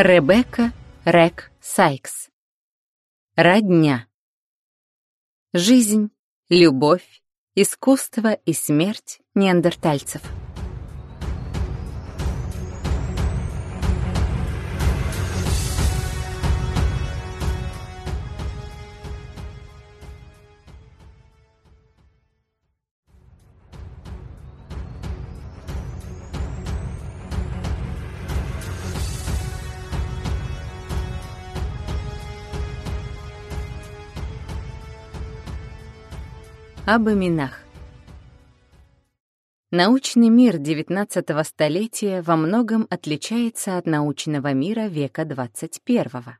Ребекка Рек Сайкс. Родня. Жизнь, любовь, искусство и смерть неандертальцев. Об именах. Научный мир XIX столетия во многом отличается от научного мира века XXI.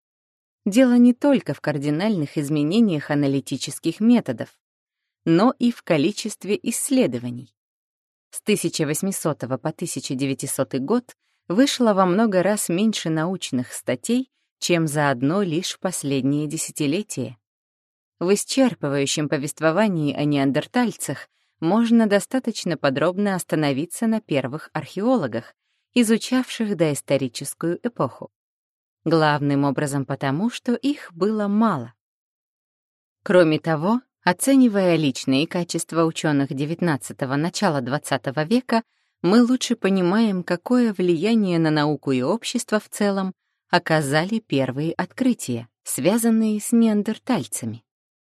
Дело не только в кардинальных изменениях аналитических методов, но и в количестве исследований. С 1800 по 1900 год вышло во много раз меньше научных статей, чем за одно лишь последнее десятилетие. В исчерпывающем повествовании о неандертальцах можно достаточно подробно остановиться на первых археологах, изучавших доисторическую эпоху. Главным образом потому, что их было мало. Кроме того, оценивая личные качества ученых XIX – начала XX века, мы лучше понимаем, какое влияние на науку и общество в целом оказали первые открытия, связанные с неандертальцами.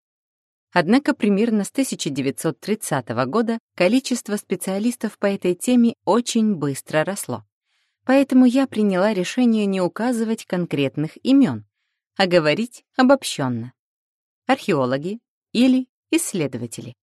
Однако примерно с 1930 года количество специалистов по этой теме очень быстро росло. Поэтому я приняла решение не указывать конкретных имен, а говорить обобщенно. Археологи или исследователи.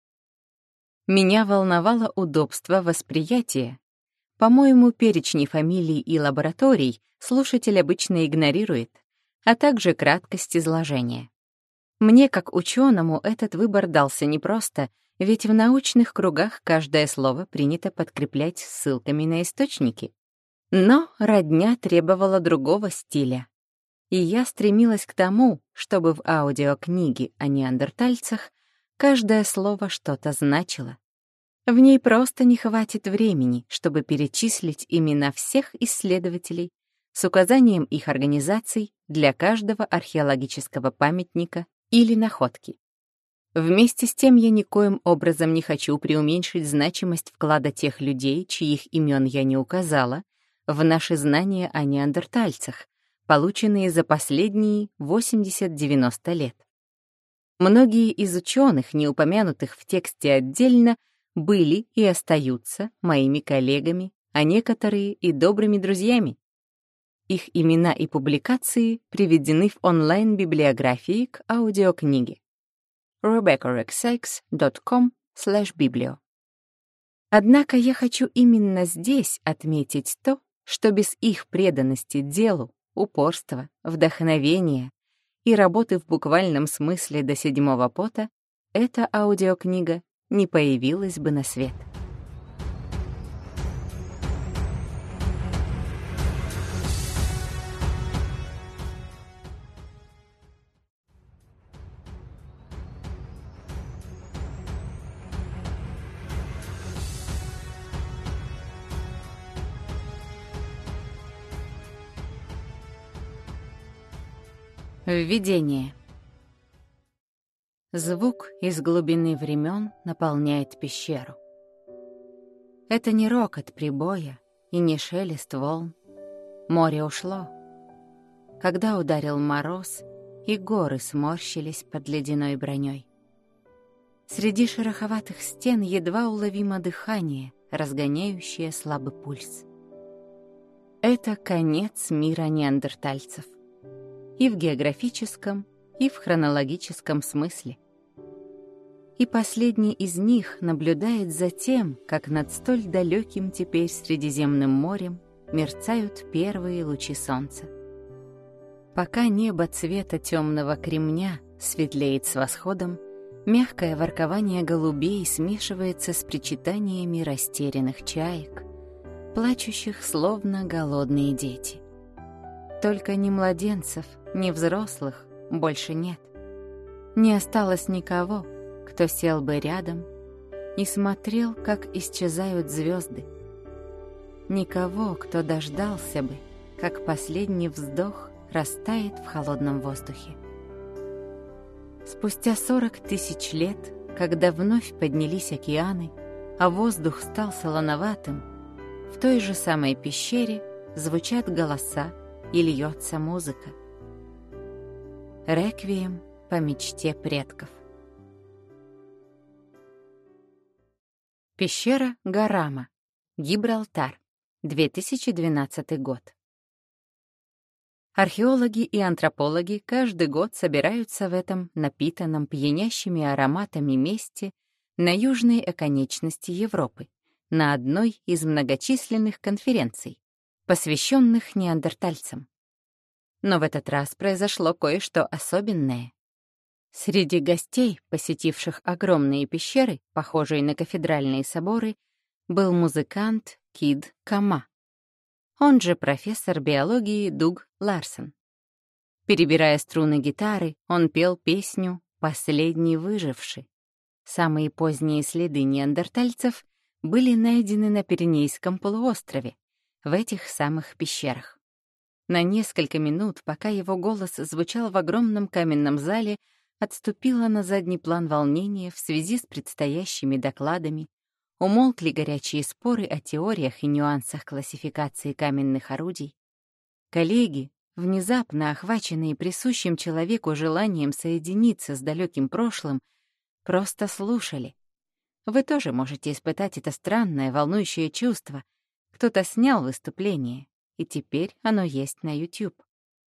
Меня волновало удобство восприятия. По-моему, перечни фамилий и лабораторий слушатель обычно игнорирует, а также краткость изложения. Мне, как учёному, этот выбор дался непросто, ведь в научных кругах каждое слово принято подкреплять ссылками на источники. Но родня требовала другого стиля. И я стремилась к тому, чтобы в аудиокниге о неандертальцах каждое слово что-то значило. В ней просто не хватит времени, чтобы перечислить имена всех исследователей с указанием их организаций для каждого археологического памятника или находки. Вместе с тем я никоим образом не хочу преуменьшить значимость вклада тех людей, чьих имен я не указала, в наши знания о неандертальцах, полученные за последние 80-90 лет. Многие из ученых, не упомянутых в тексте отдельно, были и остаются моими коллегами, а некоторые и добрыми друзьями. Их имена и публикации приведены в онлайн-библиографии к аудиокниге rebeccareksykes.com/biblio. Однако я хочу именно здесь отметить то, что без их преданности делу, упорства, вдохновения и работы в буквальном смысле до седьмого пота эта аудиокнига не появилась бы на свет. Введение. Звук из глубины времен наполняет пещеру. Это не рокот прибоя и не шелест волн. Море ушло. Когда ударил мороз, и горы сморщились под ледяной броней. Среди шероховатых стен едва уловимо дыхание, разгоняющее слабый пульс. Это конец мира неандертальцев. И в географическом, и в хронологическом смысле. И последний из них наблюдает за тем, как над столь далеким теперь Средиземным морем мерцают первые лучи солнца. Пока небо цвета темного кремня светлеет с восходом, мягкое воркование голубей смешивается с причитаниями растерянных чаек, плачущих словно голодные дети. Только ни младенцев, ни взрослых больше нет. Не осталось никого, кто сел бы рядом и смотрел, как исчезают звезды. Никого, кто дождался бы, как последний вздох растает в холодном воздухе. Спустя 40 тысяч лет, когда вновь поднялись океаны, а воздух стал солоноватым, в той же самой пещере звучат голоса и льется музыка. Реквием по мечте предков. Пещера Гарама, Гибралтар, 2012 год. Археологи и антропологи каждый год собираются в этом напитанном пьянящими ароматами месте на южной оконечности Европы, на одной из многочисленных конференций, посвященных неандертальцам. Но в этот раз произошло кое-что особенное. Среди гостей, посетивших огромные пещеры, похожие на кафедральные соборы, был музыкант Кид Кама, он же профессор биологии Дуг Ларсон. Перебирая струны гитары, он пел песню «Последний выживший». Самые поздние следы неандертальцев были найдены на Пиренейском полуострове, в этих самых пещерах. На несколько минут, пока его голос звучал в огромном каменном зале, отступило на задний план волнение в связи с предстоящими докладами, умолкли горячие споры о теориях и нюансах классификации каменных орудий. Коллеги, внезапно охваченные присущим человеку желанием соединиться с далеким прошлым, просто слушали. Вы тоже можете испытать это странное, волнующее чувство. Кто-то снял выступление, и теперь оно есть на YouTube.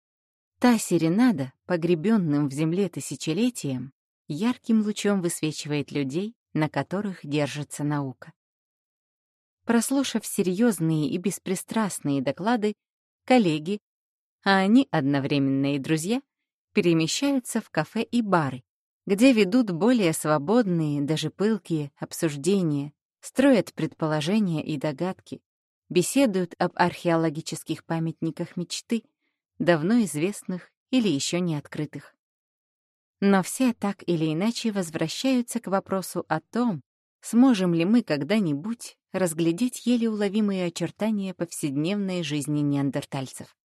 Та серенада, погребенным в земле тысячелетием, ярким лучом высвечивает людей, на которых держится наука. Прослушав серьезные и беспристрастные доклады, коллеги, а они одновременно и друзья, перемещаются в кафе и бары, где ведут более свободные, даже пылкие обсуждения, строят предположения и догадки, беседуют об археологических памятниках мечты, давно известных или еще не открытых. Но все так или иначе возвращаются к вопросу о том, сможем ли мы когда-нибудь разглядеть еле уловимые очертания повседневной жизни неандертальцев.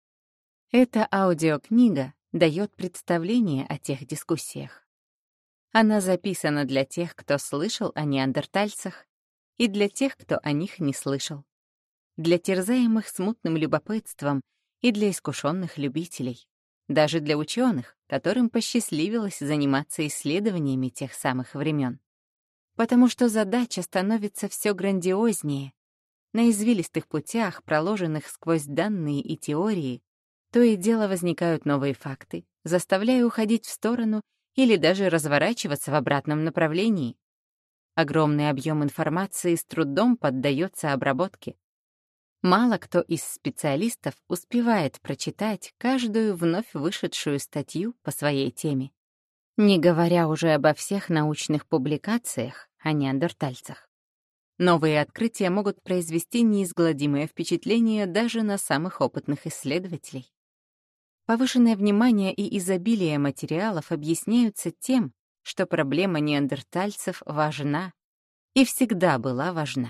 Эта аудиокнига дает представление о тех дискуссиях. Она записана для тех, кто слышал о неандертальцах, и для тех, кто о них не слышал, для терзаемых смутным любопытством и для искушенных любителей, даже для ученых, которым посчастливилось заниматься исследованиями тех самых времен. Потому что задача становится все грандиознее. На извилистых путях, проложенных сквозь данные и теории, то и дело возникают новые факты, заставляя уходить в сторону или даже разворачиваться в обратном направлении. Огромный объем информации с трудом поддается обработке. Мало кто из специалистов успевает прочитать каждую вновь вышедшую статью по своей теме, не говоря уже обо всех научных публикациях о неандертальцах. Новые открытия могут произвести неизгладимое впечатление даже на самых опытных исследователей. Повышенное внимание и изобилие материалов объясняются тем, что проблема неандертальцев важна и всегда была важна.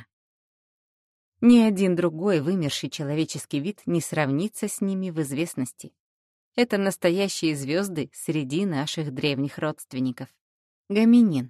Ни один другой вымерший человеческий вид не сравнится с ними в известности. Это настоящие звезды среди наших древних родственников. Гоминин.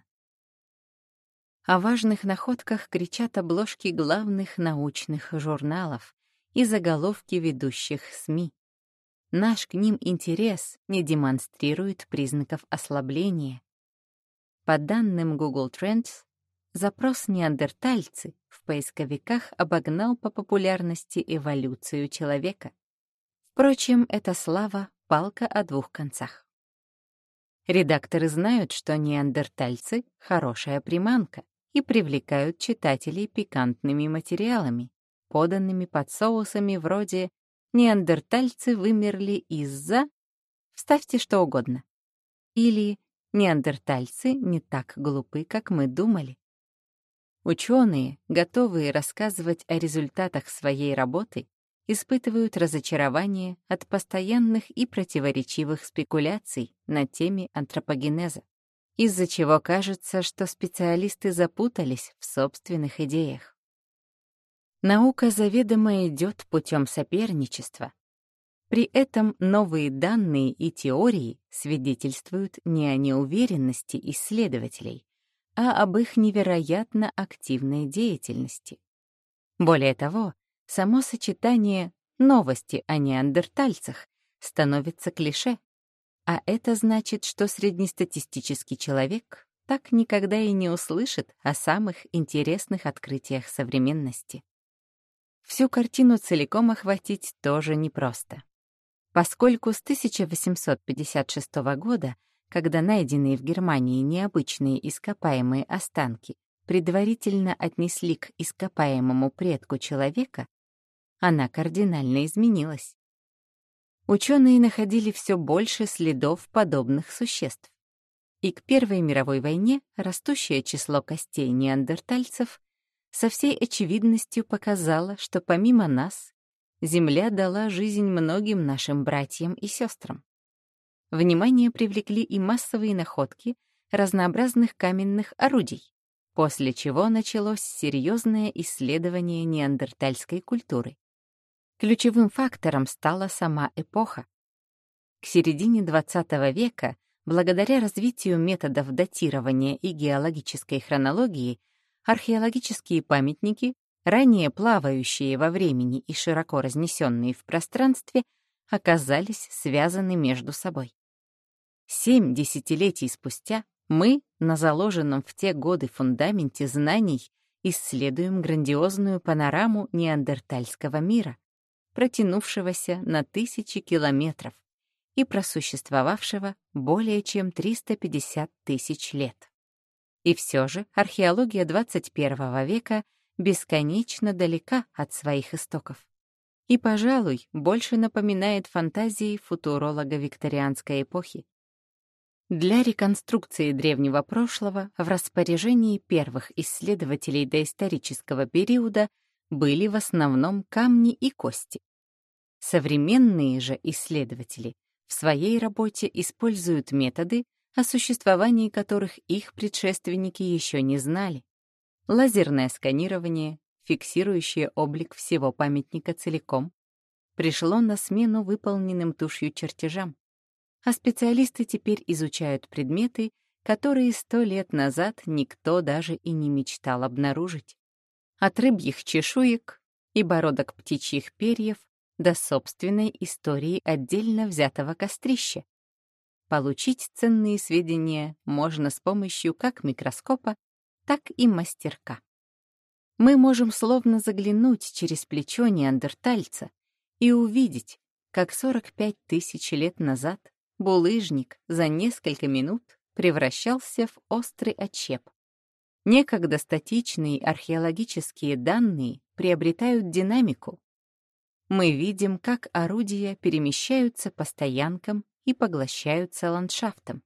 О важных находках кричат обложки главных научных журналов и заголовки ведущих СМИ. Наш к ним интерес не демонстрирует признаков ослабления. По данным Google Trends, запрос «неандертальцы» в поисковиках обогнал по популярности эволюцию человека. Впрочем, эта слава — палка о двух концах. Редакторы знают, что неандертальцы — хорошая приманка и привлекают читателей пикантными материалами, поданными под соусами вроде «неандертальцы вымерли из-за…» вставьте что угодно. Или «неандертальцы не так глупы, как мы думали». Ученые, готовые рассказывать о результатах своей работы, испытывают разочарование от постоянных и противоречивых спекуляций на теме антропогенеза, из-за чего кажется, что специалисты запутались в собственных идеях. Наука заведомо идет путем соперничества. При этом новые данные и теории свидетельствуют не о неуверенности исследователей, а об их невероятно активной деятельности. Более того, само сочетание «новости о неандертальцах» становится клише, а это значит, что среднестатистический человек так никогда и не услышит о самых интересных открытиях современности. Всю картину целиком охватить тоже непросто. Поскольку с 1856 года, когда найденные в Германии необычные ископаемые останки предварительно отнесли к ископаемому предку человека, она кардинально изменилась. Ученые находили все больше следов подобных существ. И к Первой мировой войне растущее число костей неандертальцев со всей очевидностью показало, что помимо нас, Земля дала жизнь многим нашим братьям и сестрам. Внимание привлекли и массовые находки разнообразных каменных орудий, после чего началось серьезное исследование неандертальской культуры. Ключевым фактором стала сама эпоха. К середине XX века, благодаря развитию методов датирования и геологической хронологии, археологические памятники, ранее плавающие во времени и широко разнесенные в пространстве, оказались связаны между собой. 7 десятилетий спустя мы на заложенном в те годы фундаменте знаний исследуем грандиозную панораму неандертальского мира, протянувшегося на тысячи километров и просуществовавшего более чем 350 тысяч лет. И все же археология XXI века бесконечно далека от своих истоков и, пожалуй, больше напоминает фантазии футуролога викторианской эпохи. Для реконструкции древнего прошлого в распоряжении первых исследователей доисторического периода были в основном камни и кости. Современные же исследователи в своей работе используют методы, о существовании которых их предшественники еще не знали. Лазерное сканирование, фиксирующее облик всего памятника целиком, пришло на смену выполненным тушью чертежам, а специалисты теперь изучают предметы, которые 100 лет назад никто даже и не мечтал обнаружить. От рыбьих чешуек и бородок птичьих перьев до собственной истории отдельно взятого кострища. Получить ценные сведения можно с помощью как микроскопа, так и мастерка. Мы можем словно заглянуть через плечо неандертальца и увидеть, как 45 тысяч лет назад булыжник за несколько минут превращался в острый отщеп. Некогда статичные археологические данные приобретают динамику. Мы видим, как орудия перемещаются по стоянкам и поглощаются ландшафтом.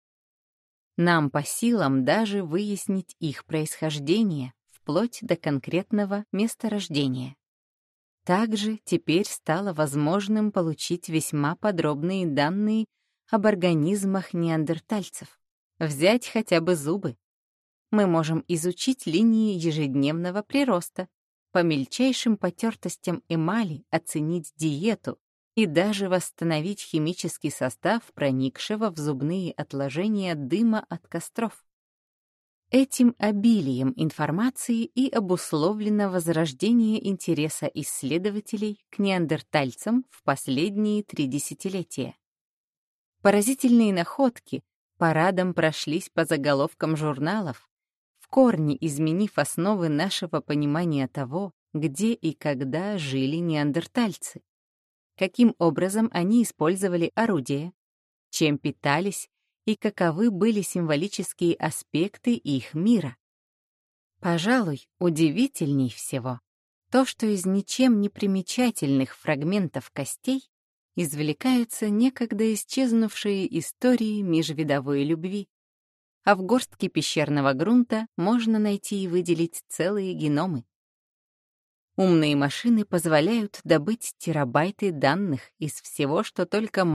Нам по силам даже выяснить их происхождение вплоть до конкретного месторождения. Также теперь стало возможным получить весьма подробные данные об организмах неандертальцев. Взять хотя бы зубы. Мы можем изучить линии ежедневного прироста, по мельчайшим потертостям эмали оценить диету и даже восстановить химический состав проникшего в зубные отложения дыма от костров. Этим обилием информации и обусловлено возрождение интереса исследователей к неандертальцам в последние 3 десятилетия. Поразительные находки парадом прошлись по заголовкам журналов, в корне изменив основы нашего понимания того, где и когда жили неандертальцы, каким образом они использовали орудия, чем питались и каковы были символические аспекты их мира. Пожалуй, удивительней всего то, что из ничем не примечательных фрагментов костей извлекаются некогда исчезнувшие истории межвидовой любви, а в горстке пещерного грунта можно найти и выделить целые геномы. Умные машины позволяют добыть терабайты данных из всего, что только